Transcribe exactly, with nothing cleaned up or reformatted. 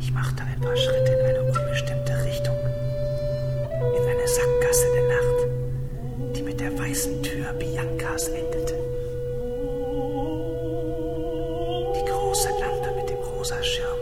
Ich machte ein paar Schritte in eine unbestimmte Richtung. In eine Sackgasse der Nacht, die mit der weißen Tür Biancas endete. Die große Lampe mit dem rosa Schirm